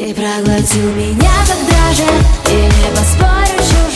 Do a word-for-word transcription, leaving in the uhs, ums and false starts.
Ты проглотил меня как дрожжи, и не поспоришь